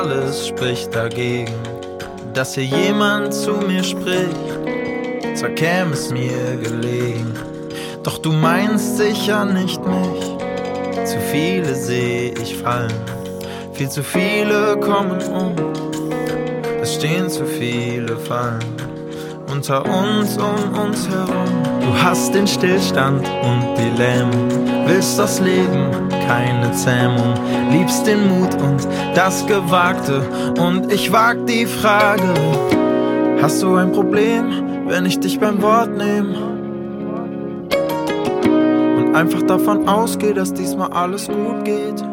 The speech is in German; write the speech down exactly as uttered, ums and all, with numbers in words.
alles spricht dagegen, dass hier jemand zu mir spricht. Zwar käme es mir gelegen, doch du meinst sicher nicht mich. Zu viele seh ich fallen, viel zu viele kommen um. Es stehen zu viele Fallen unter uns, um uns herum. Du hast den Stillstand und die Lähmung, willst das Leben, keine Zähmung, liebst den Mut und das Gewagte. Und ich wag die Frage, hast du ein Problem, wenn ich dich beim Wort nehme und einfach davon ausgehe, dass diesmal alles gut geht?